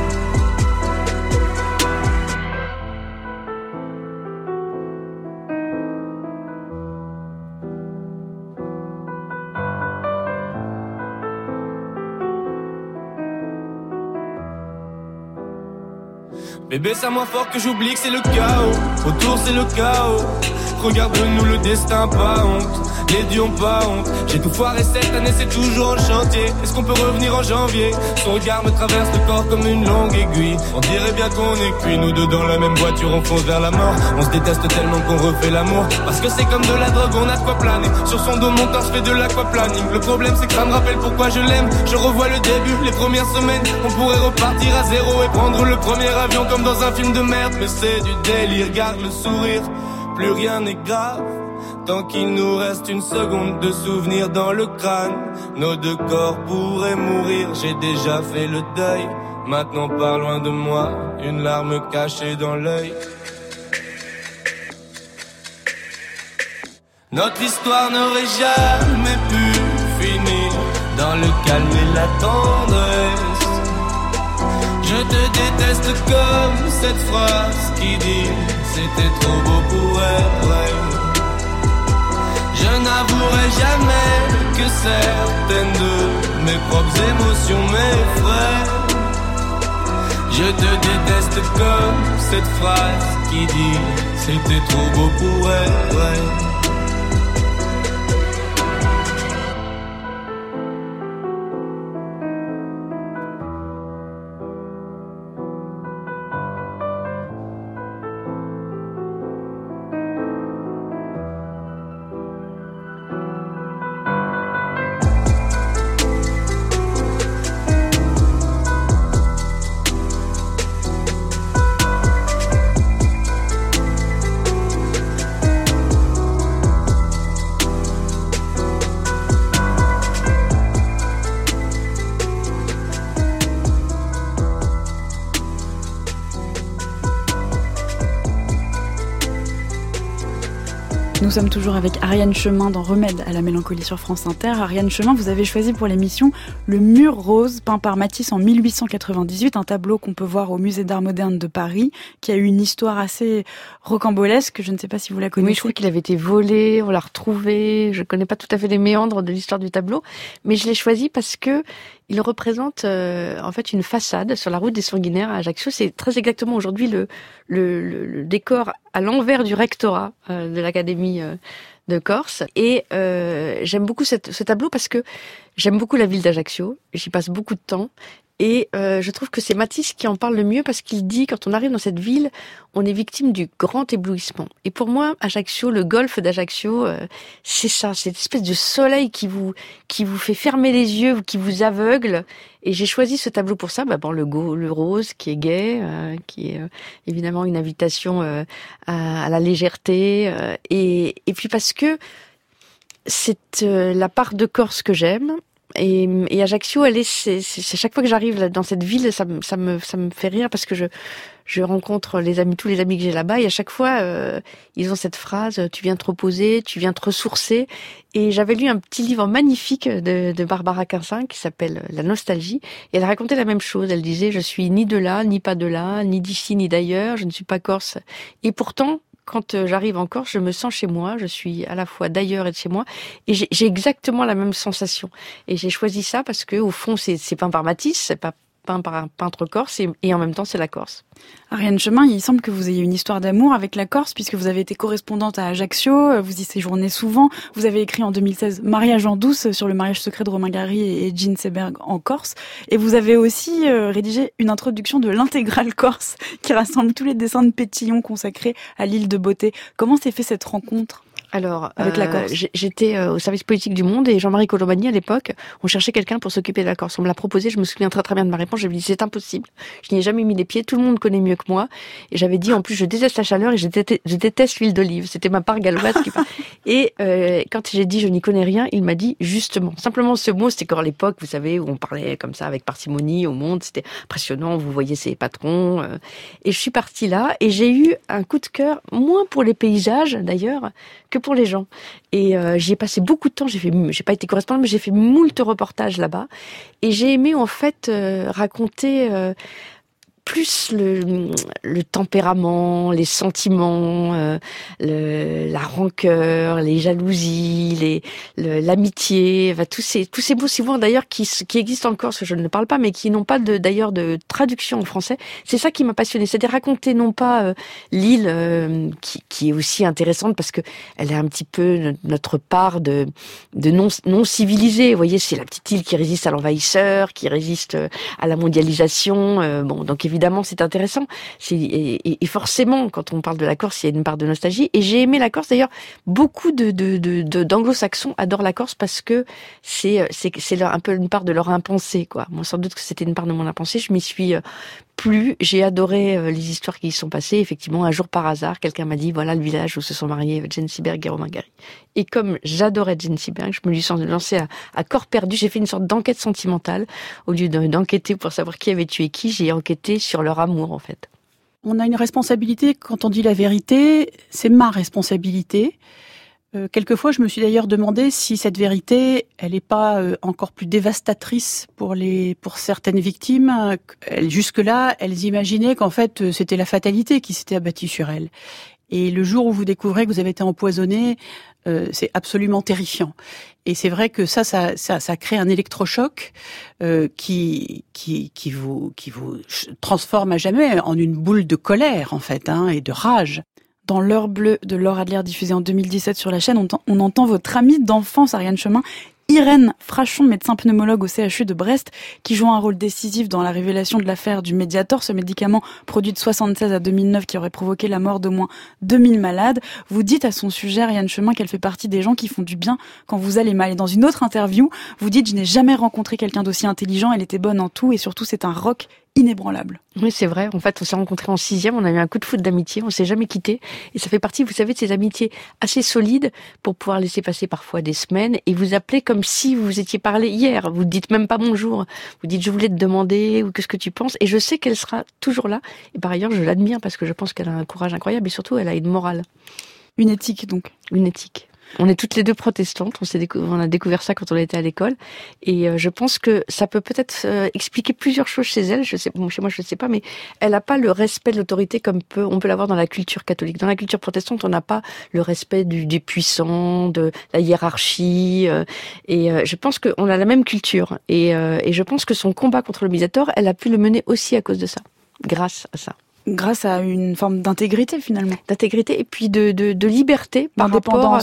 Bébé, c'est à moi fort que j'oublie que c'est le chaos. Autour c'est le chaos. Regarde-nous, le destin, pas honte. Les dieux ont pas honte. J'ai tout foiré cette année, c'est toujours en chantier. Est-ce qu'on peut revenir en janvier? Son regard me traverse le corps comme une longue aiguille. On dirait bien qu'on est cuits, nous deux dans la même voiture, on fonce vers la mort. On se déteste tellement qu'on refait l'amour. Parce que c'est comme de la drogue, on a de quoi planer. Sur son dos, mon torse fait de l'aquaplaning. Le problème c'est que ça me rappelle pourquoi je l'aime. Je revois le début, les premières semaines. On pourrait repartir à zéro et prendre le premier avion comme dans un film de merde. Mais c'est du délire, garde le sourire. Plus rien n'est grave, tant qu'il nous reste une seconde de souvenir dans le crâne. Nos deux corps pourraient mourir, j'ai déjà fait le deuil. Maintenant pars loin de moi, une larme cachée dans l'œil. Notre histoire n'aurait jamais pu finir dans le calme et la tendresse. Je te déteste comme cette phrase qui dit c'était trop beau pour être vrai. Je n'avouerai jamais que certaines de mes propres émotions m'effraient. Je te déteste comme cette phrase qui dit c'était trop beau pour elle, ouais. Nous sommes toujours avec Ariane Chemin dans Remède à la mélancolie sur France Inter. Ariane Chemin, vous avez choisi pour l'émission Le Mur Rose, peint par Matisse en 1898, un tableau qu'on peut voir au Musée d'Art Moderne de Paris, qui a eu une histoire assez rocambolesque, je ne sais pas si vous la connaissez. Oui, je crois qu'il avait été volé, on l'a retrouvé, je ne connais pas tout à fait les méandres de l'histoire du tableau, mais je l'ai choisi parce que il représente en fait une façade sur la route des Sanguinaires à Ajaccio. C'est très exactement aujourd'hui le décor à l'envers du rectorat de l'Académie de Corse. Et j'aime beaucoup ce tableau parce que j'aime beaucoup la ville d'Ajaccio. J'y passe beaucoup de temps. Et je trouve que c'est Matisse qui en parle le mieux parce qu'il dit, quand on arrive dans cette ville, on est victime du grand éblouissement. Et pour moi, Ajaccio, le golfe d'Ajaccio, c'est ça, c'est cette espèce de soleil qui vous fait fermer les yeux, qui vous aveugle. Et j'ai choisi ce tableau pour ça, le rose qui est gai, qui est évidemment une invitation à la légèreté, et puis parce que c'est la part de Corse que j'aime. Et Ajaccio, c'est chaque fois que j'arrive dans cette ville, ça me fait rire parce que je rencontre tous les amis que j'ai là-bas, et à chaque fois, ils ont cette phrase, tu viens te reposer, tu viens te ressourcer. Et j'avais lu un petit livre magnifique de Barbara Quinsin qui s'appelle La Nostalgie, et elle racontait la même chose. Elle disait, je suis ni de là, ni pas de là, ni d'ici, ni d'ailleurs, je ne suis pas corse. Et pourtant, quand j'arrive en Corse, je me sens chez moi, je suis à la fois d'ailleurs et de chez moi, et j'ai exactement la même sensation. Et j'ai choisi ça parce que, au fond, c'est peint par Matisse, c'est pas peint par un peintre corse, et en même temps, c'est la Corse. Ariane Chemin, il semble que vous ayez une histoire d'amour avec la Corse, puisque vous avez été correspondante à Ajaccio, vous y séjournez souvent, vous avez écrit en 2016 Mariage en douce sur le mariage secret de Romain Gary et Jean Seberg en Corse, et vous avez aussi rédigé une introduction de l'intégrale Corse, qui rassemble tous les dessins de Pétillon consacrés à l'île de Beauté. Comment s'est fait cette rencontre ? Alors, avec la Corse. J'étais au service politique du Monde, et Jean-Marie Colombani, à l'époque, on cherchait quelqu'un pour s'occuper de la Corse. On me l'a proposé, je me souviens très très bien de ma réponse. J'ai dit, c'est impossible. Je n'y ai jamais mis les pieds, tout le monde connaît mieux que moi. Et j'avais dit, en plus, je déteste la chaleur et je déteste l'huile d'olive. C'était ma part galloise qui parlait. Et quand j'ai dit, je n'y connais rien, il m'a dit, justement. Simplement ce mot, c'était encore l'époque, vous savez, où on parlait comme ça avec parcimonie au Monde. C'était impressionnant, vous voyez ces patrons. Et je suis partie là, et j'ai eu un coup de cœur, moins pour les paysages d'ailleurs, que pour les gens. Et j'y ai passé beaucoup de temps, j'ai pas été correspondante, mais j'ai fait moult reportages là-bas. Et j'ai aimé en fait raconter plus le tempérament, les sentiments, la rancœur, les jalousies, l'amitié, enfin, tous ces mots souvent d'ailleurs qui existent en Corse, je ne parle pas, mais qui n'ont pas d'ailleurs de traduction en français. C'est ça qui m'a passionnée, c'est-à-dire raconter non pas l'île qui est aussi intéressante parce que elle est un petit peu notre part de non civilisé. Vous voyez, c'est la petite île qui résiste à l'envahisseur, qui résiste à la mondialisation. Donc évidemment, c'est intéressant. Et forcément, quand on parle de la Corse, il y a une part de nostalgie. Et j'ai aimé la Corse. D'ailleurs, beaucoup d'anglo-saxons adorent la Corse parce que c'est un peu une part de leur impensé, quoi. Moi, sans doute que c'était une part de mon impensé. Je m'y suis plu. J'ai adoré les histoires qui y sont passées. Effectivement, un jour par hasard, quelqu'un m'a dit, voilà le village où se sont mariés Jean Seberg et Romain Gary. Et comme j'adorais Jean Seberg, je me suis lancée à corps perdu. J'ai fait une sorte d'enquête sentimentale. Au lieu d'enquêter pour savoir qui avait tué qui, j'ai enquêté sur leur amour, en fait. On a une responsabilité quand on dit la vérité. C'est ma responsabilité. Quelquefois, je me suis d'ailleurs demandé si cette vérité, elle n'est pas encore plus dévastatrice pour certaines victimes. Jusque-là, elles imaginaient qu'en fait, c'était la fatalité qui s'était abattue sur elles. Et le jour où vous découvrez que vous avez été empoisonné, c'est absolument terrifiant. Et c'est vrai que ça crée un électrochoc qui vous transforme à jamais en une boule de colère en fait, et de rage. Dans L'heure bleue de Laure Adler, diffusée en 2017 sur la chaîne, on entend votre amie d'enfance, Ariane Chemin, Irène Frachon, médecin pneumologue au CHU de Brest, qui joue un rôle décisif dans la révélation de l'affaire du Mediator, ce médicament produit de 1976 à 2009 qui aurait provoqué la mort d'au moins 2000 malades. Vous dites à son sujet, Ariane Chemin, qu'elle fait partie des gens qui font du bien quand vous allez mal. Et dans une autre interview, vous dites « Je n'ai jamais rencontré quelqu'un d'aussi intelligent, elle était bonne en tout et surtout c'est un rock inébranlable ». Oui, c'est vrai. En fait, on s'est rencontrés en 6e, on a eu un coup de foot d'amitié, on s'est jamais quittés. Et ça fait partie, vous savez, de ces amitiés assez solides pour pouvoir laisser passer parfois des semaines et vous appeler comme si vous vous étiez parlé hier. Vous ne dites même pas bonjour. Vous dites je voulais te demander ou qu'est-ce que tu penses. Et je sais qu'elle sera toujours là. Et par ailleurs, je l'admire parce que je pense qu'elle a un courage incroyable et surtout, elle a une morale. Une éthique, donc. Une éthique. On est toutes les deux protestantes, on a découvert ça quand on était à l'école, et je pense que ça peut peut-être expliquer plusieurs choses chez elle. Chez moi, je ne sais pas, mais elle n'a pas le respect de l'autorité comme on peut l'avoir dans la culture catholique. Dans la culture protestante, on n'a pas le respect des puissants, de la hiérarchie, et je pense qu'on a la même culture. Et je pense que son combat contre le Mediator, elle a pu le mener aussi à cause de ça, grâce à ça. Grâce à une forme d'intégrité, finalement. D'intégrité et puis de liberté par rapport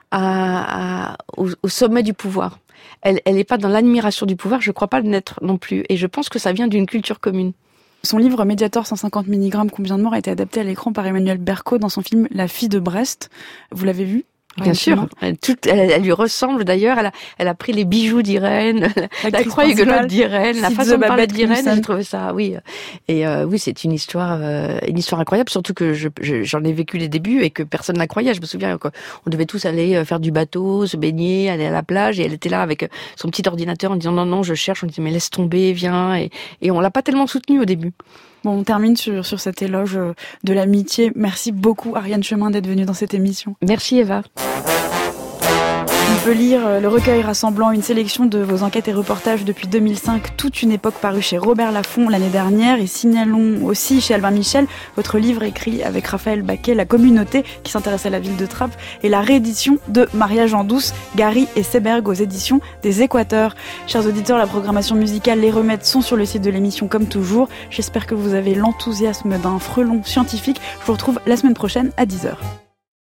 au sommet du pouvoir. Elle n'est pas dans l'admiration du pouvoir, je ne crois pas l'être non plus. Et je pense que ça vient d'une culture commune. Son livre Mediator 150 mg, combien de morts, a été adapté à l'écran par Emmanuel Berco dans son film La fille de Brest. Vous l'avez vu ? Bien sûr, elle lui ressemble d'ailleurs. Elle a pris les bijoux d'Irène, la croix-huguenote d'Irène, la façon de parler d'Irène. J'ai trouvé ça, oui. Et oui, c'est une histoire incroyable. Surtout que j'en ai vécu les débuts et que personne n'a croyait. Je me souviens qu'on devait tous aller faire du bateau, se baigner, aller à la plage, et elle était là avec son petit ordinateur en disant non, je cherche. On disait mais laisse tomber, viens. Et on l'a pas tellement soutenue au début. Bon, on termine sur cet éloge de l'amitié. Merci beaucoup, Ariane Chemin, d'être venue dans cette émission. Merci, Eva. On peut lire le recueil rassemblant une sélection de vos enquêtes et reportages depuis 2005, Toute une époque, paru chez Robert Laffont l'année dernière, et signalons aussi chez Albin Michel votre livre écrit avec Raphaël Baquet, La communauté, qui s'intéresse à la ville de Trappes, et la réédition de Mariage en douce, Gary et Seberg aux éditions des Équateurs. Chers auditeurs, la programmation musicale, les remèdes sont sur le site de l'émission comme toujours. J'espère que vous avez l'enthousiasme d'un frelon scientifique. Je vous retrouve la semaine prochaine à 10h.